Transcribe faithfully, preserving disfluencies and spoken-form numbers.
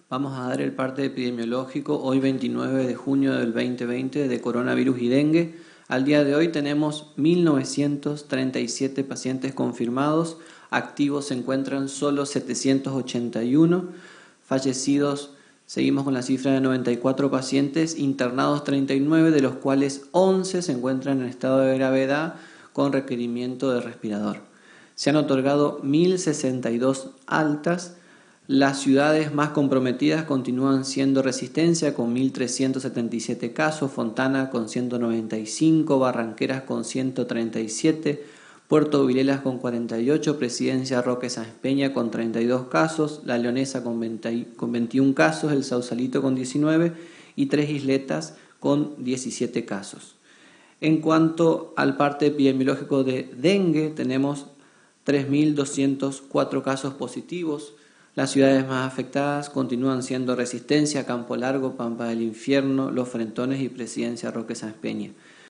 Vamos a dar el parte epidemiológico hoy veintinueve de junio del dos mil veinte de coronavirus y dengue. Al día de hoy tenemos mil novecientos treinta y siete pacientes confirmados, activos se encuentran solo setecientos ochenta y uno, fallecidos seguimos con la cifra de noventa y cuatro pacientes, internados treinta y nueve, de los cuales once se encuentran en estado de gravedad con requerimiento de respirador. Se han otorgado mil sesenta y dos altas. Las ciudades más comprometidas continúan siendo Resistencia con mil trescientos setenta y siete casos, Fontana con ciento noventa y cinco, Barranqueras con ciento treinta y siete, Puerto Vilelas con cuarenta y ocho, Presidencia Roque Sáenz Peña con treinta y dos casos, La Leonesa con, veinte, con veintiún casos, El Sausalito con diecinueve y Tres Isletas con diecisiete casos. En cuanto al parte epidemiológico de dengue, tenemos tres mil doscientos cuatro casos positivos. Las ciudades más afectadas continúan siendo Resistencia, Campo Largo, Pampa del Infierno, Los Frentones y Presidencia Roque Sáenz Peña.